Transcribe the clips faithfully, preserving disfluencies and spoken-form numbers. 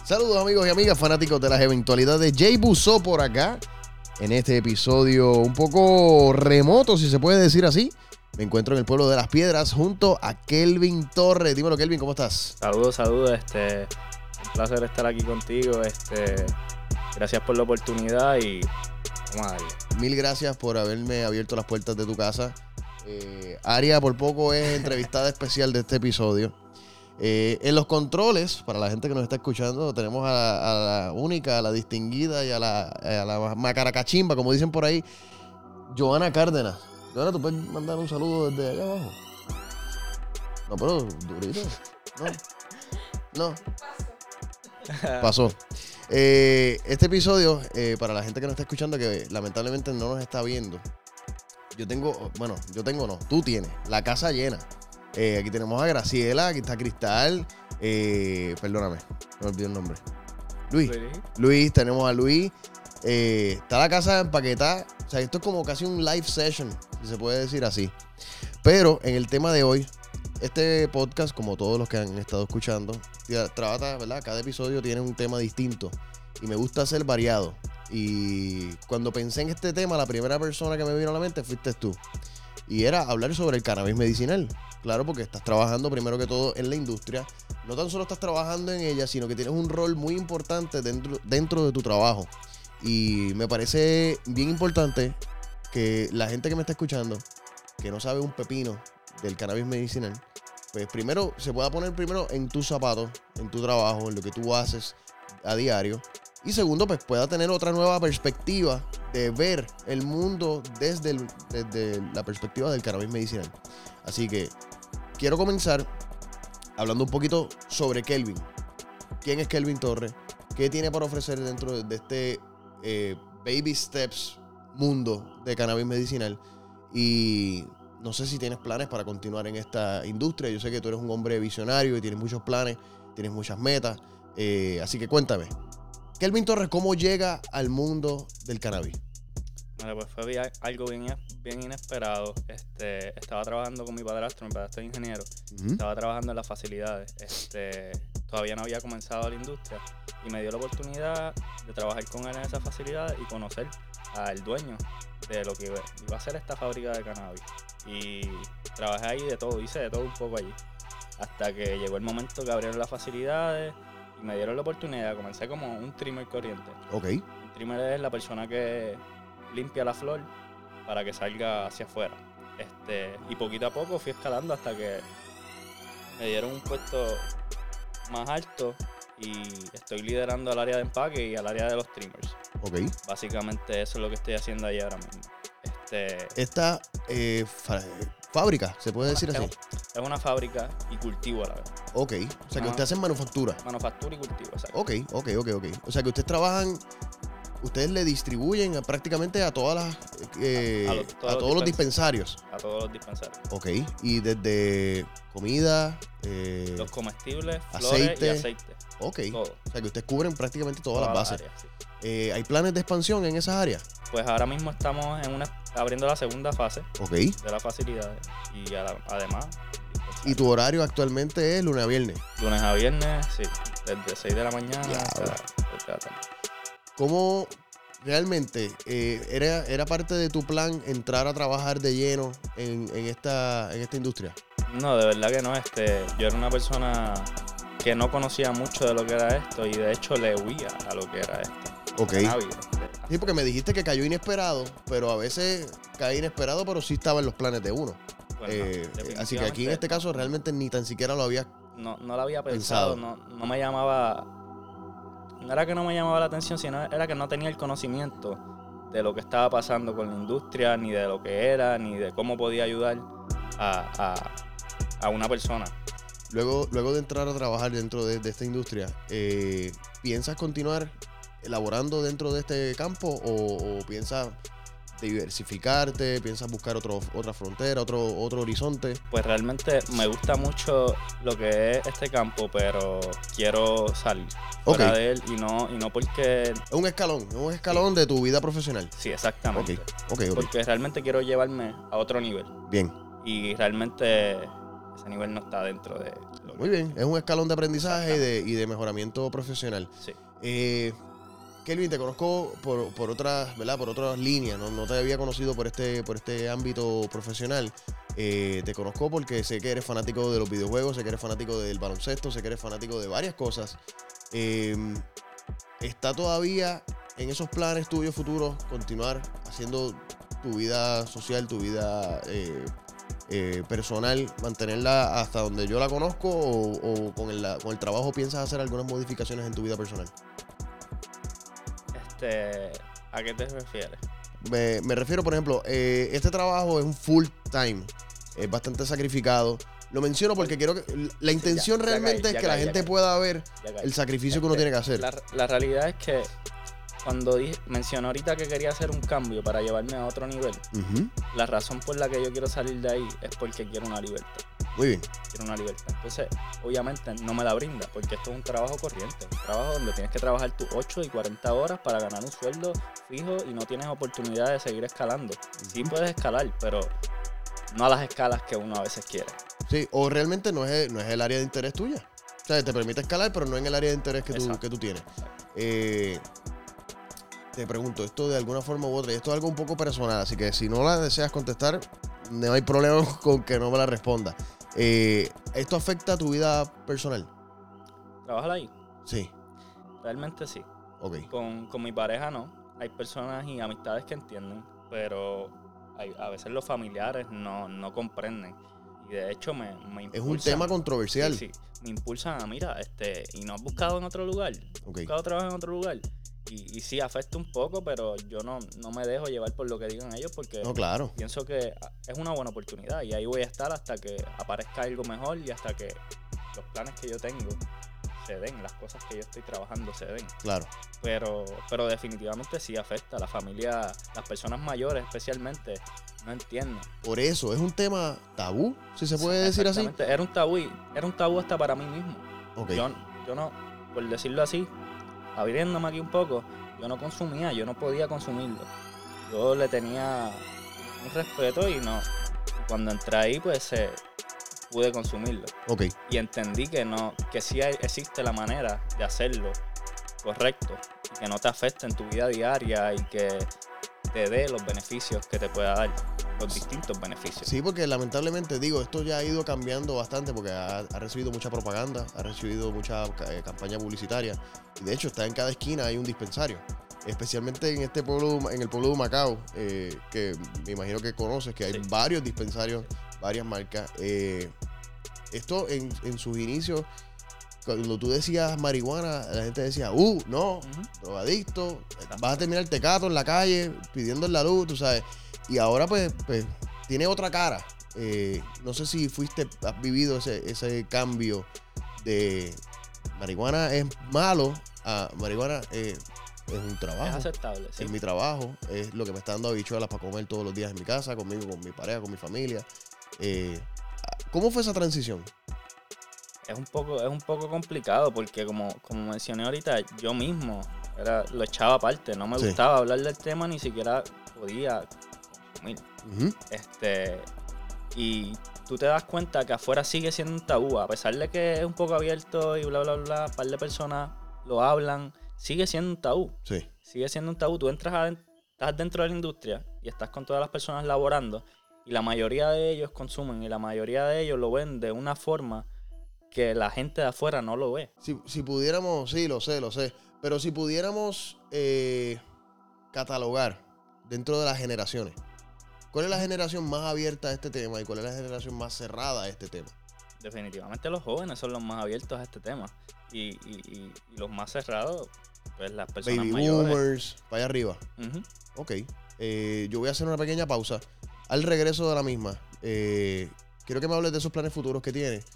Saludos amigos y amigas fanáticos de las eventualidades. Jay Buzó por acá en este episodio un poco remoto, si se puede decir así. Me encuentro en el pueblo de Las Piedras junto a Kelvin Torres. Dímelo, Kelvin, ¿cómo estás? Saludos, saludos. Este, un placer estar aquí contigo. Este, gracias por la oportunidad y vamos a darle. Mil gracias por haberme abierto las puertas de tu casa. Eh, Aria por poco es entrevistada especial de este episodio. Eh, en los controles, para la gente que nos está escuchando, tenemos a la, a la única, a la distinguida y a la, a la macaracachimba, como dicen por ahí, Johanna Cárdenas. Johanna, ¿tú puedes mandar un saludo desde allá abajo? No, pero durito. No. No. Pasó. Eh, este episodio, eh, para la gente que nos está escuchando, que lamentablemente no nos está viendo, yo tengo, bueno, yo tengo no, tú tienes la casa llena. Eh, aquí tenemos a Graciela, aquí está Cristal, eh, perdóname, no me olvidé el nombre. Luis, Luis, tenemos a Luis. Eh, está la casa empaquetada. O sea, esto es como casi un live session, si se puede decir así. Pero en el tema de hoy, este podcast, como todos los que han estado escuchando, trata, ¿verdad? Cada episodio tiene un tema distinto y me gusta ser variado. Y cuando pensé en este tema, la primera persona que me vino a la mente fuiste tú. Y era hablar sobre el cannabis medicinal. Claro, porque estás trabajando primero que todo en la industria. No tan solo estás trabajando en ella, sino que tienes un rol muy importante dentro, dentro de tu trabajo. Y me parece bien importante que la gente que me está escuchando, que no sabe un pepino del cannabis medicinal, pues primero se pueda poner primero en tus zapatos, en tu trabajo, en lo que tú haces a diario. Y segundo, pues pueda tener otra nueva perspectiva de ver el mundo desde, el, desde la perspectiva del cannabis medicinal. Así que quiero comenzar hablando un poquito sobre Kelvin. ¿Quién es Kelvin Torres? ¿Qué tiene para ofrecer dentro de este eh, baby steps mundo de cannabis medicinal? Y no sé si tienes planes para continuar en esta industria. Yo sé que tú eres un hombre visionario y tienes muchos planes, tienes muchas metas. Eh, así que cuéntame, Kelvin Torres, ¿cómo llega al mundo del cannabis? Bueno, pues fue bien, algo bien, bien inesperado. Este, estaba trabajando con mi padrastro, mi padrastro es ingeniero. Uh-huh. Estaba trabajando en las facilidades. Este, todavía no había comenzado la industria y me dio la oportunidad de trabajar con él en esas facilidades y conocer al dueño de lo que iba, iba a ser esta fábrica de cannabis. Y trabajé ahí de todo, hice de todo un poco allí. Hasta que llegó el momento que abrieron las facilidades y me dieron la oportunidad. Comencé como un trimmer corriente. Ok. Un trimmer es la persona que limpia la flor para que salga hacia afuera. Este, y poquito a poco fui escalando hasta que me dieron un puesto más alto y estoy liderando al área de empaque y al área de los trimmers. Ok. Básicamente eso es lo que estoy haciendo ahí ahora mismo. Este, Esta eh, fa- fábrica, ¿se puede decir es, así? Es una fábrica y cultivo a la vez. Ok, o sea que ustedes hacen manufactura. Manufactura y cultivo, exacto. Ok, ok, ok, ok. O sea que ustedes trabajan, ustedes le distribuyen a, prácticamente a todas las, eh, a, a, los, todos, a todos los dispensarios. A todos los dispensarios. Ok, y desde comida, eh, los comestibles, flores aceite. y aceite. Ok, todo. O sea que ustedes cubren prácticamente todas, todas las bases. Áreas, sí. eh, ¿Hay planes de expansión en esas áreas? Pues ahora mismo estamos en una abriendo la segunda fase okay. de las facilidades y a la, además... ¿Y tu horario actualmente es lunes a viernes? Lunes a viernes, sí, desde seis de la mañana hasta la tarde. ¿Cómo realmente eh, era, era parte de tu plan entrar a trabajar de lleno en, en, esta, en esta industria? No, de verdad que no. Este, yo era una persona que no conocía mucho de lo que era esto y de hecho le huía a lo que era esto. Ok. Sí, porque me dijiste que cayó inesperado, pero a veces cae inesperado, pero sí estaba en los planes de uno. Bueno, eh, así que aquí en este caso realmente ni tan siquiera lo había No, no lo había pensado, pensado. No, no me llamaba, no era que no me llamaba la atención, sino era que no tenía el conocimiento de lo que estaba pasando con la industria, ni de lo que era, ni de cómo podía ayudar a, a, a una persona. Luego, luego de entrar a trabajar dentro de, de esta industria, eh, ¿piensas continuar elaborando dentro de este campo o, o piensas diversificarte, piensas buscar otro, otra frontera, otro, otro horizonte? Pues realmente me gusta mucho lo que es este campo, pero quiero salir fuera okay. de él y no, y no porque... Es un escalón, un escalón sí. de tu vida profesional. Sí, exactamente. Okay. Okay, okay. Porque realmente quiero llevarme a otro nivel. Bien. Y realmente ese nivel no está dentro de lo Muy bien, es un escalón de aprendizaje y de, y de mejoramiento profesional. Sí. Eh, Kelvin, te conozco por, por otras, ¿verdad? Por otras líneas, ¿no? No te había conocido por este, por este ámbito profesional. Eh, te conozco porque sé que eres fanático de los videojuegos, sé que eres fanático del baloncesto, sé que eres fanático de varias cosas. Eh, ¿Está todavía en esos planes tuyos futuros continuar haciendo tu vida social, tu vida eh, eh, personal, mantenerla hasta donde yo la conozco o, o con, el, con el trabajo piensas hacer algunas modificaciones en tu vida personal? Este, ¿a qué te refieres? Me, me refiero, por ejemplo, eh, este trabajo es un full time, es bastante sacrificado. Lo menciono porque quiero que la intención sí, ya, realmente ya caí, es que caí, la gente caí. pueda ver el sacrificio este, que uno tiene que hacer. La, la realidad es que cuando dije, mencioné ahorita que quería hacer un cambio para llevarme a otro nivel, uh-huh. la razón por la que yo quiero salir de ahí es porque quiero una libertad. Muy bien. Quiero una libertad. Entonces, obviamente no me la brinda porque esto es un trabajo corriente, un trabajo donde tienes que trabajar tus ocho y cuarenta horas para ganar un sueldo fijo y no tienes oportunidad de seguir escalando. Uh-huh. Sí puedes escalar, pero no a las escalas que uno a veces quiere. Sí, o realmente no es, no es el área de interés tuya. O sea, te permite escalar, pero no en el área de interés que, tú, que tú tienes. Eh, te pregunto, esto de alguna forma u otra, y esto es algo un poco personal, así que si no la deseas contestar, no hay problema con que no me la responda. Eh, ¿Esto afecta a tu vida personal? ¿Trabajar ahí? Sí. Realmente sí. Okay. Con, con mi pareja no. Hay personas y amistades que entienden, pero hay, a veces los familiares no, no comprenden. Y de hecho me, me impulsan. Es un tema controversial. Sí, sí. Me impulsan a, mira, este, ¿y no has buscado en otro lugar? Okay. ¿Has buscado trabajo en otro lugar? Y, y sí, afecta un poco, pero yo no, no me dejo llevar por lo que digan ellos porque no, claro. pienso que es una buena oportunidad y ahí voy a estar hasta que aparezca algo mejor y hasta que los planes que yo tengo se den, las cosas que yo estoy trabajando se den. Claro. Pero, pero definitivamente sí afecta. La familia, las personas mayores especialmente, no entienden. Por eso, es un tema tabú, si se puede decir así. Era un tabú, era un tabú hasta para mí mismo. Okay. Yo, yo no, por decirlo así, abriéndome aquí un poco, yo no consumía, yo no podía consumirlo. Yo le tenía un respeto y no. Cuando entré ahí, pues eh, pude consumirlo. Okay. Y entendí que no, que sí hay, existe la manera de hacerlo correcto y que no te afecte en tu vida diaria y que te dé los beneficios que te pueda dar, los distintos beneficios. Sí, porque lamentablemente, digo, esto ya ha ido cambiando bastante porque ha, ha recibido mucha propaganda, ha recibido mucha eh, campaña publicitaria y de hecho está en cada esquina hay un dispensario, especialmente en este pueblo, en el pueblo de Humacao, eh, que me imagino que conoces, que hay sí. varios dispensarios, varias marcas. Eh, esto en, en sus inicios, cuando tú decías marihuana, la gente decía, uh, no, uh-huh. drogadicto, vas a terminar tecato en la calle, pidiendo la luz, tú sabes. Y ahora pues, pues tiene otra cara. Eh, no sé si fuiste, has vivido ese, ese cambio de marihuana es malo a marihuana eh, es un trabajo. Es aceptable, sí. Es mi trabajo, es lo que me está dando habichuelas para comer todos los días en mi casa, conmigo, con mi pareja, con mi familia. Eh, ¿Cómo fue esa transición? Es un poco, es un poco complicado porque como, como mencioné ahorita, yo mismo era, lo echaba aparte, no me sí. gustaba hablar del tema, ni siquiera podía consumir. Uh-huh. Este, y tú te das cuenta que afuera sigue siendo un tabú, a pesar de que es un poco abierto y bla, bla, bla, un par de personas lo hablan, sigue siendo un tabú. Sí. Sigue siendo un tabú. Tú entras adent- estás dentro de la industria y estás con todas las personas laborando y la mayoría de ellos consumen y la mayoría de ellos lo ven de una forma que la gente de afuera no lo ve. Si, si pudiéramos, sí, lo sé, lo sé, pero si pudiéramos eh, catalogar dentro de las generaciones, ¿cuál es la generación más abierta a este tema y cuál es la generación más cerrada a este tema? Definitivamente los jóvenes son los más abiertos a este tema y, y, y, y los más cerrados, pues las personas Baby mayores. boomers, para allá arriba. Uh-huh. Ok, eh, yo voy a hacer una pequeña pausa. Al regreso de la misma, eh, quiero que me hables de esos planes futuros que tienes.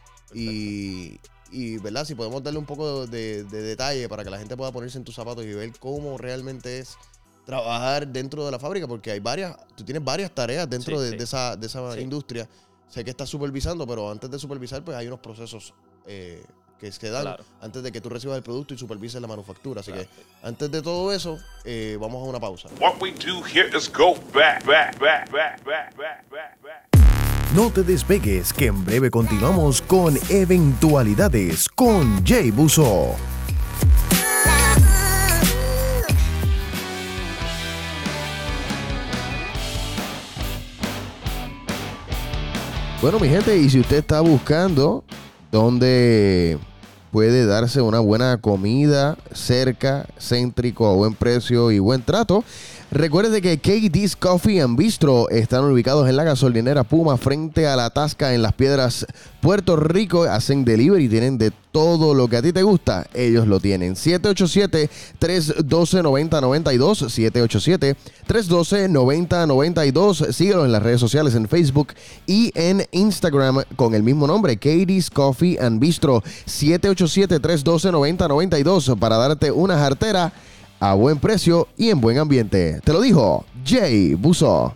Y, y, ¿verdad? Si podemos darle un poco de, de detalle para que la gente pueda ponerse en tus zapatos y ver cómo realmente es trabajar dentro de la fábrica, porque hay varias, tú tienes varias tareas dentro sí, de, sí. de esa, de esa sí. industria. Sé que estás supervisando, pero antes de supervisar, pues hay unos procesos eh, que se dan claro. antes de que tú recibas el producto y supervises la manufactura. Así claro, que sí. antes de todo eso, eh, vamos a una pausa. What we do here is go back, back, back, back, back, back, back, back. No te despegues, que en breve continuamos con Eventualidades con Jay Busso. Bueno, mi gente, y si usted está buscando dónde puede darse una buena comida cerca, céntrico, a buen precio y buen trato, recuerde que K D's Coffee and Bistro están ubicados en la gasolinera Puma frente a la Tasca en Las Piedras, Puerto Rico. Hacen delivery, tienen de todo lo que a ti te gusta, ellos lo tienen. siete ocho siete, tres uno dos, nueve cero nueve dos, siete ocho siete, tres uno dos, nueve cero nueve dos. Síguelo en las redes sociales, en Facebook y en Instagram con el mismo nombre, K D's Coffee and Bistro. siete ocho siete, tres uno dos, nueve cero nueve dos para darte una jartera a buen precio y en buen ambiente. Te lo dijo Jay Busso.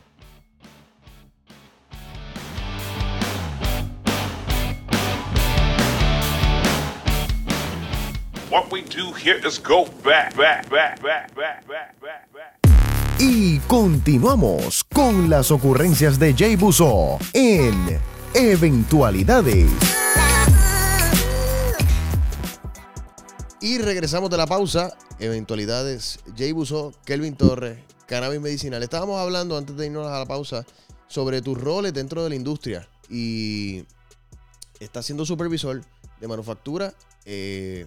What we do here is go back, back, back, back, back, back, back, back. Y continuamos con las ocurrencias de Jay Busso en Eventualidades. Y regresamos de la pausa. Eventualidades, Jay Busso, Kelvin Torres, Cannabis Medicinal. Estábamos hablando antes de irnos a la pausa sobre tus roles dentro de la industria. Y estás siendo supervisor de manufactura. Eh,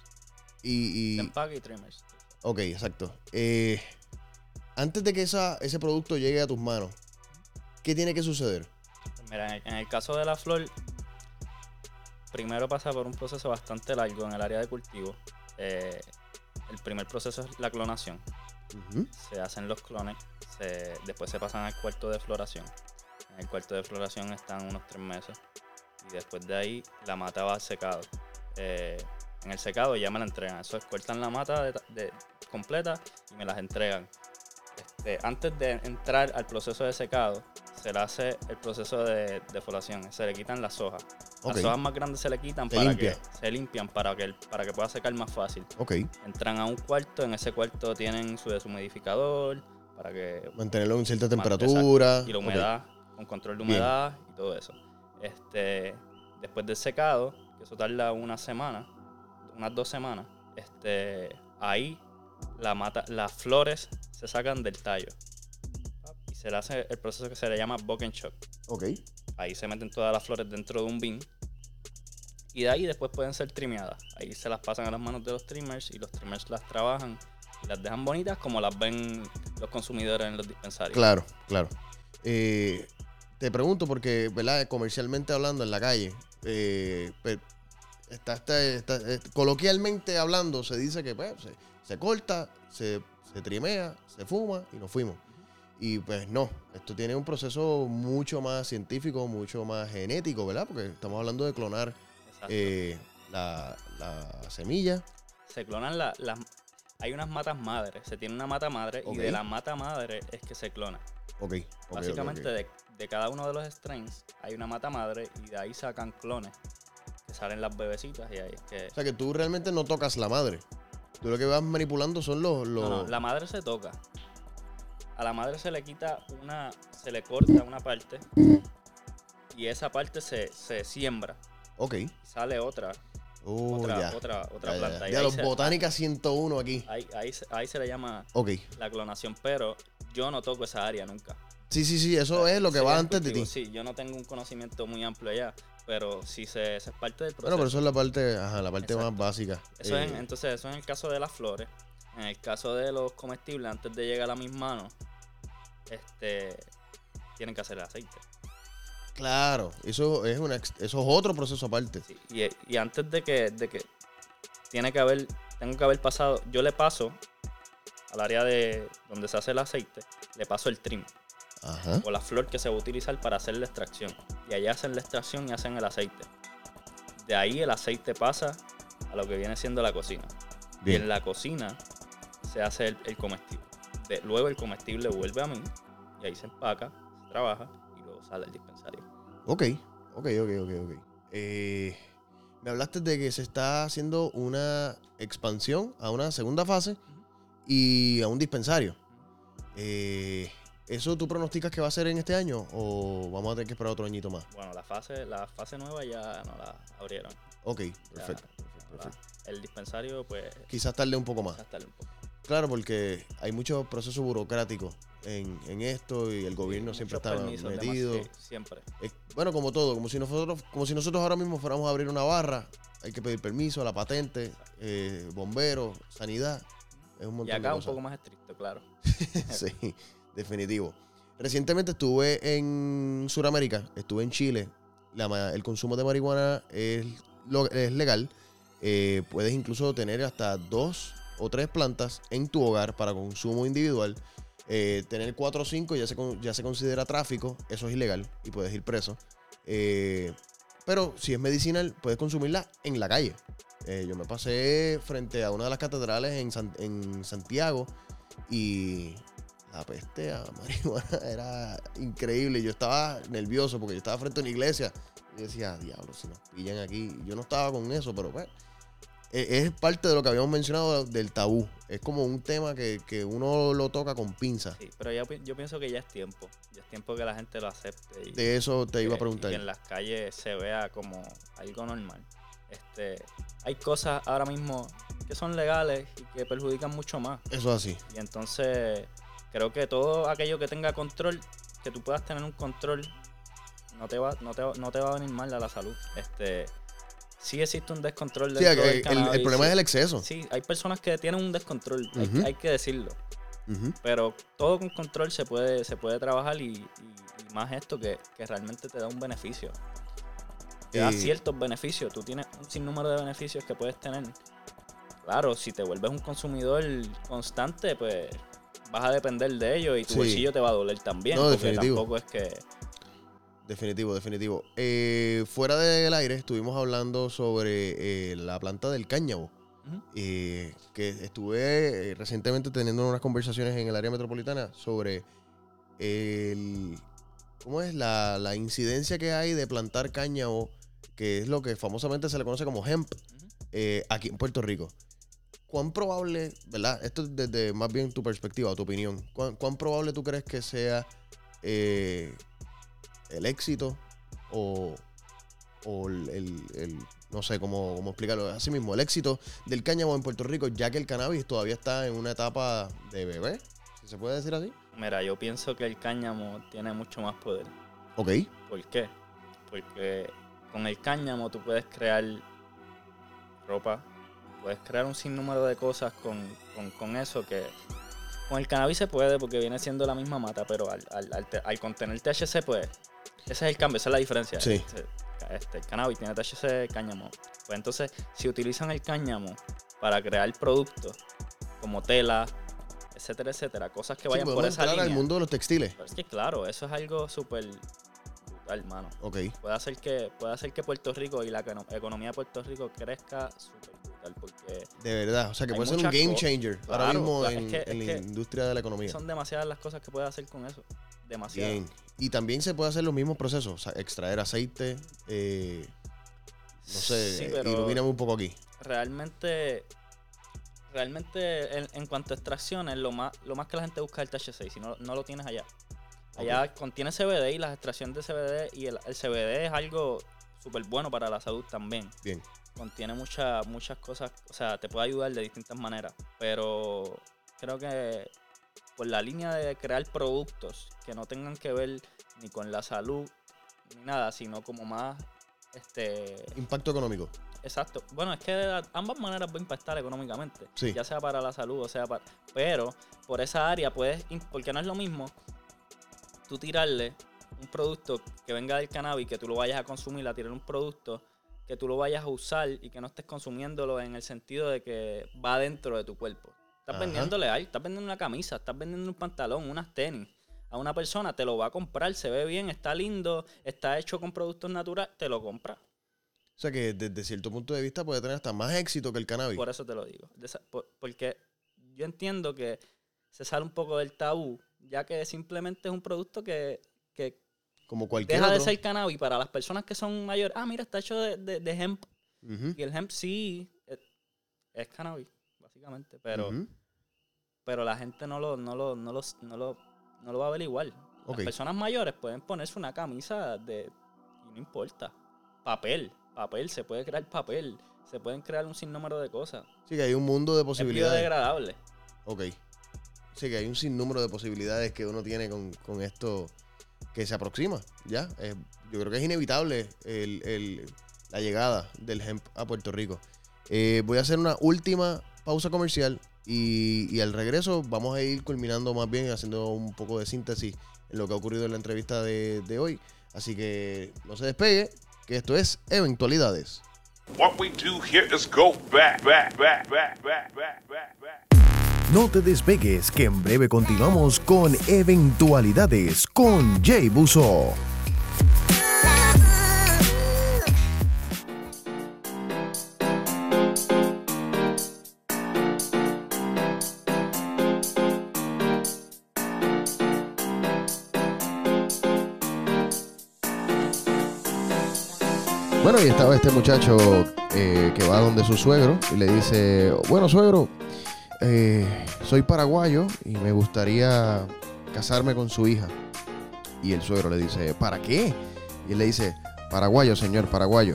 y, y empaque y trimmers. Ok, exacto. Eh, antes de que esa, ese producto llegue a tus manos, ¿qué tiene que suceder? Mira, en el, en el caso de la flor, primero pasa por un proceso bastante largo en el área de cultivo. Eh, el primer proceso es la clonación. Uh-huh. Se hacen los clones, se, después se pasan al cuarto de floración. En el cuarto de floración están unos tres meses. Y después de ahí la mata va al secado. Eh, en el secado ya me la entregan. Eso es, cortan la mata de, de, completa y me las entregan. Este, antes de entrar al proceso de secado, se le hace el proceso de, de floración. Se le quitan las hojas. Okay. Las hojas más grandes se le quitan se para limpia. que se limpian para que, para que pueda secar más fácil. Okay. Entran a un cuarto, en ese cuarto tienen su deshumidificador para que mantenerlo en cierta temperatura. Y la humedad, okay. Con control de humedad. Bien. Y todo eso. Este, después del secado, que eso tarda una semana, unas dos semanas, este, ahí la mata, las flores se sacan del tallo. Y se le hace el proceso que se le llama buck and shock. Okay. Ahí se meten todas las flores dentro de un bin. Y de ahí después pueden ser trimeadas. Ahí se las pasan a las manos de los trimmers y los trimmers las trabajan y las dejan bonitas como las ven los consumidores en los dispensarios. Claro, claro. Eh, te pregunto porque, ¿verdad? Comercialmente hablando en la calle, eh, está, está, está, está, coloquialmente hablando se dice que pues, se, se corta, se, se trimea, se fuma y nos fuimos. Y pues no, esto tiene un proceso mucho más científico, mucho más genético, ¿verdad? Porque estamos hablando de clonar eh, la, la semilla. Se clonan las... La, hay unas matas madres, se tiene una mata madre, okay. Y de la mata madre es que se clona. Okay, okay, Básicamente okay, okay. De, de cada uno de los strains hay una mata madre y de ahí sacan clones, que salen las bebecitas y ahí es que... O sea que tú realmente no tocas la madre. Tú lo que vas manipulando son los... los... No, no, la madre se toca. A la madre se le quita una, se le corta una parte y esa parte se, se siembra. Ok. Y sale otra, oh, otra, ya. otra, otra ya, planta. Ya, y ya ahí los se, Botánica ciento uno aquí. Ahí, ahí, ahí se le llama okay. La clonación, pero yo no toco esa área nunca. Sí, sí, sí, eso o sea, es lo que va antes cultivo, de ti. Sí, yo no tengo un conocimiento muy amplio allá, pero sí se, es parte del proceso. Bueno, pero eso es la parte, ajá, la parte Exacto. más básica. Eso eh. es, entonces, eso en el caso de las flores. En el caso de los comestibles, antes de llegar a mis manos, este, tienen que hacer el aceite. Claro, eso es una, eso es otro proceso aparte. Sí, y, y antes de que, de que tiene que haber, tengo que haber pasado, yo le paso al área de donde se hace el aceite, le paso el trim. Ajá. O la flor que se va a utilizar para hacer la extracción. Y allá hacen la extracción y hacen el aceite. De ahí el aceite pasa a lo que viene siendo la cocina. Bien. Y en la cocina se hace el, el comestible. De, luego el comestible vuelve a mí y ahí se empaca, se trabaja y luego sale al dispensario. Ok, ok, ok, ok, ok. Eh, me hablaste de que se está haciendo una expansión a una segunda fase y a un dispensario. Eh, ¿Eso tú pronosticas que va a ser en este año o vamos a tener que esperar otro añito más? Bueno, la fase, la fase nueva ya no la abrieron. Ok, Ya, perfecto. perfecto, la- perfecto. el dispensario, pues, Quizás tarde un poco más. quizás tarde un poco. Claro, porque hay mucho proceso burocrático en, en esto y el gobierno Sí, siempre muchos está permisos, metido. demás, sí, siempre. Es- bueno, como todo, como si nosotros, como si nosotros ahora mismo fuéramos a abrir una barra, hay que pedir permiso, la patente, eh, bomberos, sanidad, es un Y montón acá de un cosas. poco más estricto, claro. Sí, definitivo. Recientemente estuve en Sudamérica, estuve en Chile. La ma- el consumo de marihuana es, lo- es legal. Eh, puedes incluso tener hasta dos o tres plantas en tu hogar para consumo individual. Eh, tener cuatro o cinco ya se, con- ya se considera tráfico, eso es ilegal y puedes ir preso. Eh, pero si es medicinal, puedes consumirla en la calle. Eh, yo me pasé frente a una de las catedrales en, San- en Santiago y la peste a marihuana era increíble. Yo estaba nervioso porque yo estaba frente a una iglesia y decía, diablo, si nos pillan aquí. Yo no estaba con eso, pero pues e- es parte de lo que habíamos mencionado del tabú. Es como un tema que, que uno lo toca con pinza. Sí, pero ya pi- yo pienso que ya es tiempo. Ya es tiempo que la gente lo acepte. Y, De eso te iba a que- preguntar. y que en las calles se vea como algo normal. Este, hay cosas ahora mismo que son legales y que perjudican mucho más. Eso es así. Y entonces creo que todo aquello que tenga control, que tú puedas tener un control, no te va, no te, va- no te va a venir mal a la salud. Este, sí existe un descontrol Sí, dentro el, del el- cannabis. el problema sí. es el exceso. Sí, hay personas que tienen un descontrol, hay, Ujú. hay que decirlo. Ujú. Pero todo con control se puede, se puede trabajar y, y- y más esto que, que realmente te da un beneficio. Te da Eh, ciertos beneficios. Tú tienes un sinnúmero de beneficios que puedes tener. Claro, si te vuelves un consumidor constante, pues vas a depender de ello y tu Sí. bolsillo te va a doler también. No, porque definitivo. tampoco es que... Definitivo, definitivo. Eh, fuera del aire estuvimos hablando sobre eh, la planta del cáñamo. Ujú. eh, que estuve eh, recientemente teniendo unas conversaciones en el área metropolitana sobre el, ¿cómo es? La, la incidencia que hay de plantar cáñamo, que es lo que famosamente se le conoce como hemp, Ujú. eh, aquí en Puerto Rico. ¿Cuán probable, verdad? Esto es desde más bien tu perspectiva o tu opinión. ¿Cuán, cuán probable tú crees que sea eh, el éxito o, o el, el- el- no sé cómo, cómo explicarlo, así mismo, el éxito del cáñamo en Puerto Rico, ya que el cannabis todavía está en una etapa de bebé, si se puede decir así? Mira, yo pienso que el cáñamo tiene mucho más poder. Ok. ¿Por qué? Porque con el cáñamo tú puedes crear ropa, puedes crear un sinnúmero de cosas con, con, con eso que con el cannabis se puede porque viene siendo la misma mata, pero al, al, al, te- al contener T H C, pues ese es el cambio, esa es la diferencia. Sí. Este, este, el cannabis tiene T H C, el cáñamo. Pues entonces, si utilizan el cáñamo para crear productos como tela, etcétera, etcétera, cosas que Sí, vayan por podemos esa entrar línea. al mundo de los textiles. Pero es que claro, eso es algo súper brutal, hermano. Ok. Puede hacer que puede hacer que Puerto Rico y la econo- economía de Puerto Rico crezca súper brutal porque De verdad. O sea, que Hay puede ser un muchas game cosas. changer ahora Claro, mismo claro, en, es que- en es la que industria de la economía. son demasiadas las cosas que puede hacer con eso. Demasiadas. Bien. Y también se puede hacer los mismos procesos. O sea, extraer aceite. eh, no sé, Sí, pero ilumíname un poco aquí. realmente realmente en, en cuanto a extracciones, lo más lo más que la gente busca es el T H C, si no, no lo tienes allá. Allá contiene C B D y las extracciones de C B D y el, el C B D es algo súper bueno para la salud también. Bien. Contiene muchas muchas cosas, o sea, te puede ayudar de distintas maneras, pero creo que por la línea de crear productos que no tengan que ver ni con la salud ni nada, sino como más este Impacto económico. exacto. Bueno, es que de ambas maneras va a impactar económicamente, Sí. ya sea para la salud o sea para, pero por esa área puedes, in- porque no es lo mismo tú tirarle un producto que venga del cannabis, que tú lo vayas a consumir, a tirar un producto que tú lo vayas a usar y que no estés consumiéndolo en el sentido de que va dentro de tu cuerpo. Estás Ajá. vendiéndole algo, estás vendiendo una camisa, estás vendiendo un pantalón, unas tenis. A una persona te lo va a comprar, se ve bien, está lindo, está hecho con productos naturales, te lo compra. O sea, que desde cierto punto de vista puede tener hasta más éxito que el cannabis. Por eso te lo digo. De esa- por- porque yo entiendo que se sale un poco del tabú, ya que simplemente es un producto que, que Como cualquier deja de otro. ser cannabis para las personas que son mayores. Ah, mira, está hecho de, de, de hemp. Ujú, Y el hemp sí es, es cannabis, básicamente. Pero, ujú. pero la gente no lo, no lo, no lo, no lo, no lo va a ver igual. Las Okay. personas mayores pueden ponerse una camisa de... y no importa. Papel, papel, se puede crear papel. Se pueden crear un sinnúmero de cosas. Sí, que hay un mundo de Es posibilidades. biodegradable. Ok. Sí, que hay un sinnúmero de posibilidades que uno tiene con, con esto que se aproxima, ¿ya? Eh, yo creo que es inevitable el, el, la llegada del hemp a Puerto Rico. Eh, voy a hacer una última pausa comercial y, y al regreso vamos a ir culminando más bien, haciendo un poco de síntesis en lo que ha ocurrido en la entrevista de, de hoy. Así que no se despegue, que esto es Eventualidades. What we do here is go back, back, back, back, back, back, back, back. No te despegues, que en breve continuamos con Eventualidades con Jay Busso. Bueno, y estaba este muchacho eh, que va donde su suegro y le dice, bueno, suegro, eh, soy paraguayo y me gustaría casarme con su hija. Y el suegro le dice, ¿para qué? Y él le dice, paraguayo, señor, paraguayo.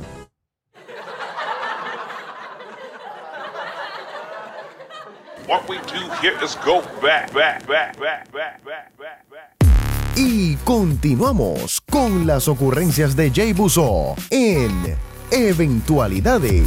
What we do here is go back, back, back, back, back, back, back, back. Y continuamos con las ocurrencias de Jay Busso en Eventualidades.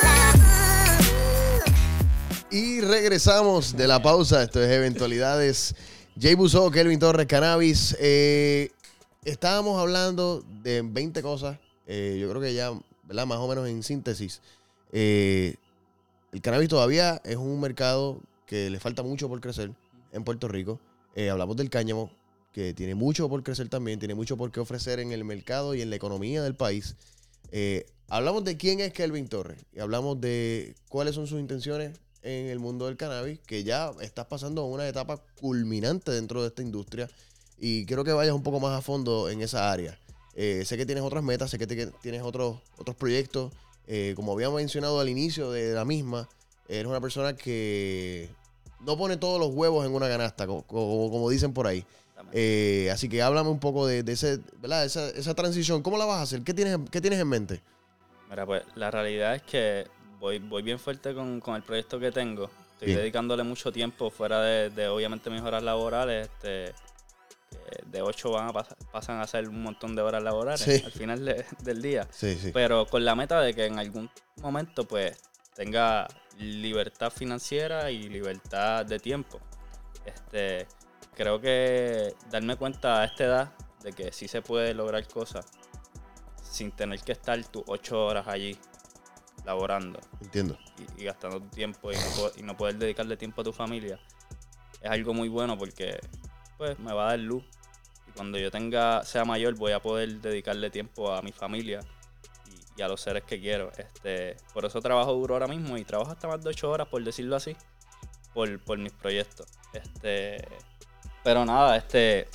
Y regresamos de la pausa. Esto es Eventualidades. Jay Busso, Kelvin Torres, Cannabis. Eh, estábamos hablando de veinte cosas. Eh, yo creo que ya, ¿verdad? Más o menos en síntesis. Eh, el cannabis todavía es un mercado que le falta mucho por crecer en Puerto Rico. Eh, hablamos del cáñamo, que tiene mucho por crecer también, tiene mucho por qué ofrecer en el mercado y en la economía del país. Eh, hablamos de quién es Kelvin Torres y hablamos de cuáles son sus intenciones en el mundo del cannabis, que ya estás pasando a una etapa culminante dentro de esta industria y quiero que vayas un poco más a fondo en esa área. Eh, sé que tienes otras metas, sé que te, tienes otros, otros proyectos. Eh, como habíamos mencionado al inicio de la misma, eres una persona que no pone todos los huevos en una canasta, como, como, como dicen por ahí. Eh, así que háblame un poco de, de ese, ¿verdad? Esa, esa transición. ¿Cómo la vas a hacer? ¿Qué tienes, qué tienes en mente? Mira, pues la realidad es que voy, voy bien fuerte con, con el proyecto que tengo. Estoy Bien. dedicándole mucho tiempo fuera de, de obviamente mis horas laborales. Este, que de ocho van a pas- pasan a ser un montón de horas laborales Sí. al final de- del día. Sí, sí. Pero con la meta de que en algún momento pues tenga libertad financiera y libertad de tiempo. Este, creo que darme cuenta a esta edad de que sí se puede lograr cosas sin tener que estar tus ocho horas allí laborando Entiendo. y, y gastando tu tiempo y no, po- y no poder dedicarle tiempo a tu familia es algo muy bueno porque pues me va a dar luz y cuando yo tenga sea mayor voy a poder dedicarle tiempo a mi familia y, y a los seres que quiero. Este, por eso trabajo duro ahora mismo y trabajo hasta más de ocho horas, por decirlo así, por, por mis proyectos. Este, pero nada, este,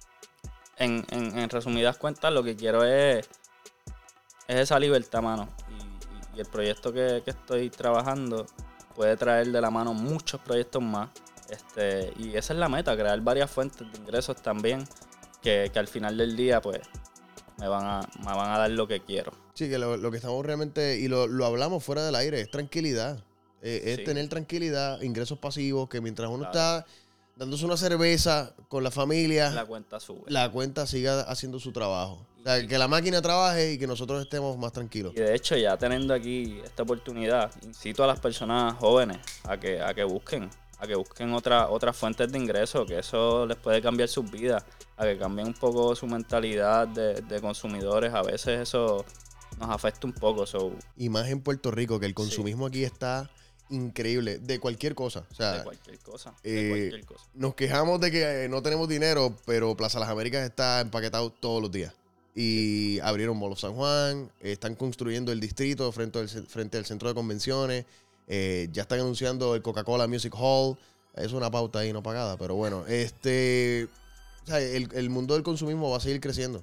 en, en, en resumidas cuentas lo que quiero es, es esa libertad, mano. Y, y- y el proyecto que, que estoy trabajando puede traer de la mano muchos proyectos más. Este, y esa es la meta, crear varias fuentes de ingresos también, que, que al final del día, pues, me van a, me van a dar lo que quiero. Sí, que lo, lo que estamos realmente, y lo, lo hablamos fuera del aire, es tranquilidad. Eh, es Sí. tener tranquilidad, ingresos pasivos, que mientras uno Claro. está dándose una cerveza con la familia, La la, cuenta sube. cuenta siga haciendo su trabajo. O sea, que la máquina trabaje y que nosotros estemos más tranquilos. Y de hecho, ya teniendo aquí esta oportunidad, incito a las personas jóvenes a que, a que busquen, a que busquen otra, otras fuentes de ingreso, que eso les puede cambiar sus vidas, a que cambien un poco su mentalidad de, de consumidores. A veces eso nos afecta un poco. So, Y más en Puerto Rico, que el consumismo aquí está increíble, de cualquier cosa. O sea, de cualquier cosa. eh, de cualquier cosa. nos quejamos de que eh, no tenemos dinero, pero Plaza Las Américas está empaquetado todos los días. Y abrieron Mall of San Juan, eh, están construyendo el distrito frente al, ce- frente al centro de convenciones, eh, ya están anunciando el Coca-Cola Music Hall. Es una pauta ahí no pagada, pero bueno, este, o sea, el, el mundo del consumismo va a seguir creciendo.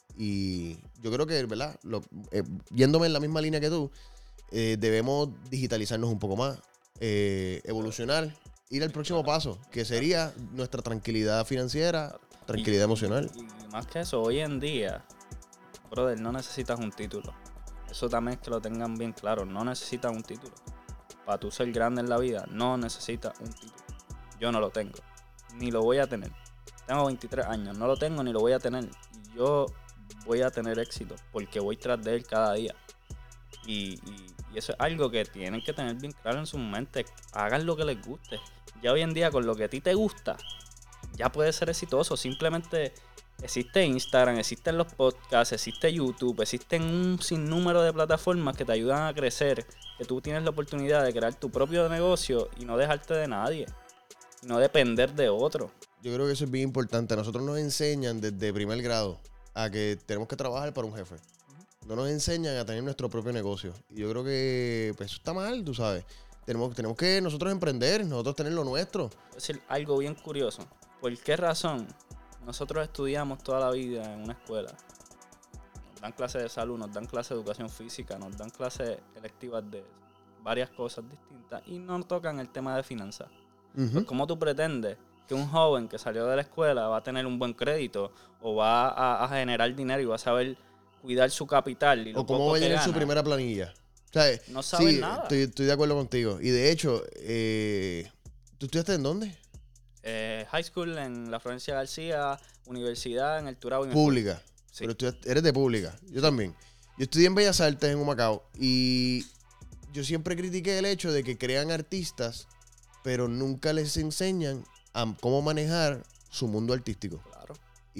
Y yo creo que, ¿verdad? Lo, eh, yéndome en la misma línea que tú, eh, debemos digitalizarnos un poco más, eh, evolucionar ir al próximo paso, que sería nuestra tranquilidad financiera, tranquilidad y, emocional. Y, y más que eso, hoy en día, brother, no necesitas un título. Eso también es que lo tengan bien claro. No necesitas un título. Para tú ser grande en la vida, no necesitas un título. Yo no lo tengo. Ni lo voy a tener. Tengo veintitrés años. No lo tengo ni lo voy a tener. Y yo voy a tener éxito porque voy tras de él cada día. Y, y, y eso es algo que tienen que tener bien claro en su mente. Hagan lo que les guste. Ya hoy en día, con lo que a ti te gusta, ya puedes ser exitoso. Simplemente existe Instagram, existen los podcasts, existe YouTube, existen un sinnúmero de plataformas que te ayudan a crecer, que tú tienes la oportunidad de crear tu propio negocio y no dejarte de nadie, y no depender de otro. Yo creo que eso es bien importante. A nosotros nos enseñan desde primer grado a que tenemos que trabajar para un jefe. No nos enseñan a tener nuestro propio negocio. Y yo creo que pues, eso está mal, tú sabes. Tenemos, tenemos que nosotros emprender, nosotros tener lo nuestro. Es decir, algo bien curioso. ¿Por qué razón nosotros estudiamos toda la vida en una escuela? Nos dan clases de salud, nos dan clases de educación física, nos dan clases electivas de varias cosas distintas y no tocan el tema de finanzas. Uh-huh. Pues, ¿cómo tú pretendes que un joven que salió de la escuela va a tener un buen crédito o va a, a generar dinero y va a saber cuidar su capital? Y lo o cómo poco va a que llenar su gana? primera planilla. O sea, No saben sí, nada. Estoy, estoy de acuerdo contigo. Y de hecho, eh, ¿tú estudiaste en dónde? Eh, high school en la Florencia García, universidad en el Turabo. Pública. Sí. Pero tú eres de pública. Yo también. Yo estudié en Bellas Artes en Humacao y yo siempre critiqué el hecho de que crean artistas, pero nunca les enseñan a cómo manejar su mundo artístico. Claro.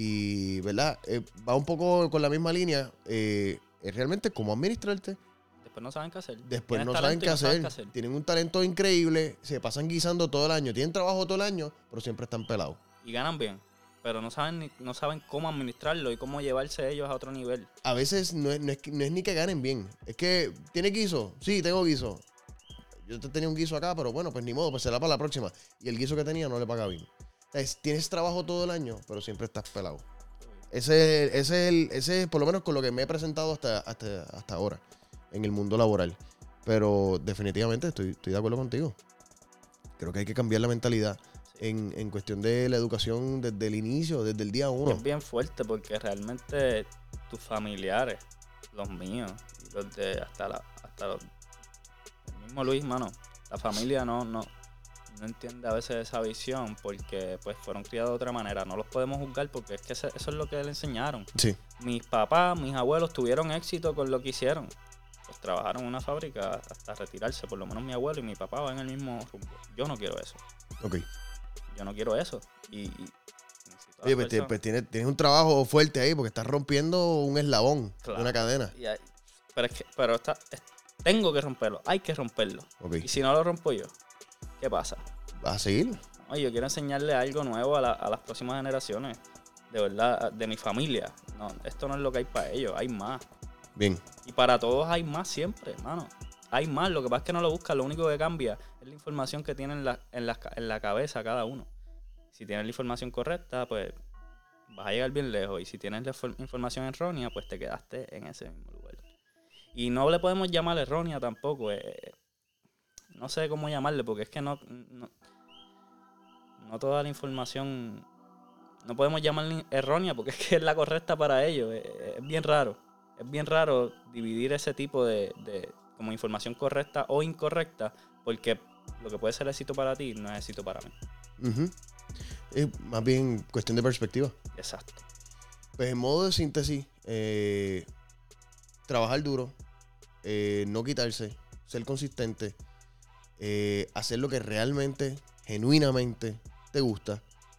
Y, ¿verdad? Eh, va un poco con la misma línea. Eh, es realmente cómo administrarte. Después no saben qué hacer. Después Tienes no saben talento qué y hacer. saben qué hacer. Tienen un talento increíble. Se pasan guisando todo el año. Tienen trabajo todo el año, pero siempre están pelados. Y ganan bien. Pero no saben ni, no saben cómo administrarlo y cómo llevarse ellos a otro nivel. A veces no es, no, es, no es ni que ganen bien. Es que, ¿tiene guiso? Sí, tengo guiso. Yo te tenía un guiso acá, pero bueno, pues ni modo, pues será para la próxima. Y el guiso que tenía no le paga bien. Entonces, tienes trabajo todo el año, pero siempre estás pelado. Ese, ese es el, ese es por lo menos con lo que me he presentado hasta, hasta, hasta ahora en el mundo laboral. Pero definitivamente estoy, estoy de acuerdo contigo. Creo que hay que cambiar la mentalidad sí. en, en cuestión de la educación desde el inicio, desde el día uno. Es bien fuerte porque realmente tus familiares, los míos, y los de hasta la, hasta los, el mismo Luis, mano, la familia no, no, no entiende a veces esa visión porque pues fueron criados de otra manera. No los podemos juzgar porque es que eso es lo que le enseñaron. Sí. Mis papás, mis abuelos tuvieron éxito con lo que hicieron. Pues trabajaron en una fábrica hasta retirarse. Por lo menos mi abuelo y mi papá van en el mismo rumbo. Yo no quiero eso. Ok. Yo no quiero eso. Y, y Oye, pues, pues tienes, tienes un trabajo fuerte ahí porque estás rompiendo un eslabón claro. de una cadena. Y hay, pero es que, pero está, es, tengo que romperlo. Hay que romperlo. Okay. Y si no lo rompo yo, ¿qué pasa? ¿Vas a seguir? Oye, yo quiero enseñarle algo nuevo a, la, a las próximas generaciones. De verdad, de mi familia. No, esto no es lo que hay para ellos. Hay más. Bien. Y para todos hay más siempre, hermano. Hay más. Lo que pasa es que no lo buscan. Lo único que cambia es la información que tienen en la, en la, en la cabeza cada uno. Si tienes la información correcta, pues vas a llegar bien lejos. Y si tienes la información errónea, pues te quedaste en ese mismo lugar. Y no le podemos llamar errónea tampoco. Eh, no sé cómo llamarle, porque es que no, no, no toda la información... No podemos llamarla errónea, porque es que es la correcta para ellos. Es, es bien raro. Es bien raro dividir ese tipo de, de como información correcta o incorrecta, porque lo que puede ser éxito para ti no es éxito para mí. Uh-huh. Es más bien cuestión de perspectiva. Exacto. Pues en modo de síntesis, eh, trabajar duro, eh, no quitarse, ser consistente, eh, hacer lo que realmente, genuinamente te gusta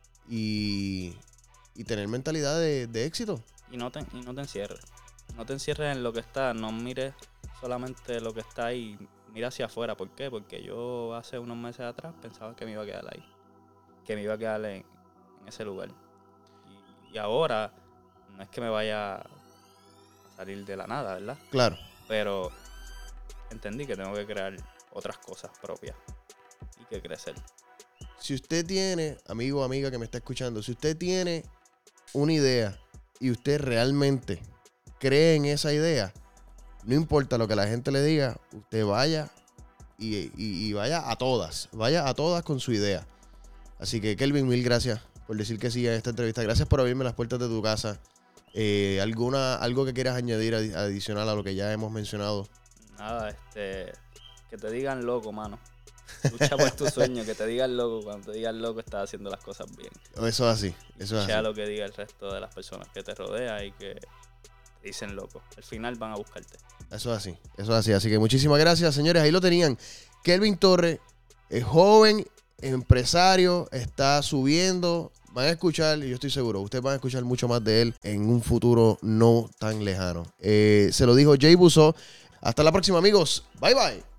y, y tener mentalidad de, de éxito. Y no te, y no te encierres. No te encierres en lo que está, no mires solamente lo que está ahí, mira hacia afuera. ¿Por qué? Porque yo hace unos meses atrás pensaba que me iba a quedar ahí, que me iba a quedar en, en ese lugar. Y, y ahora no es que me vaya a salir de la nada, ¿verdad? Claro. Pero entendí que tengo que crear otras cosas propias y que crecer. Si usted tiene, amigo o amiga que me está escuchando, si usted tiene una idea y usted realmente cree en esa idea, no importa lo que la gente le diga, usted vaya y, y, y vaya a todas, vaya a todas con su idea. Así que, Kelvin, mil gracias por decir que sí a esta entrevista. Gracias por abrirme las puertas de tu casa. Eh, ¿alguna, ¿Algo que quieras añadir adicional a lo que ya hemos mencionado? Nada, este, que te digan loco, mano. Lucha por tu sueño, que te digan loco. Cuando te digan loco, estás haciendo las cosas bien. Eso es así, eso es Sea así. lo que diga el resto de las personas que te rodean y que te dicen loco. Al final van a buscarte. Eso es así, eso es así. Así que muchísimas gracias, señores. Ahí lo tenían. Kelvin Torres, es joven, empresario, está subiendo. Van a escuchar, y yo estoy seguro, ustedes van a escuchar mucho más de él en un futuro no tan lejano. Eh, se lo dijo Jay Busso. Hasta la próxima, amigos. Bye, bye.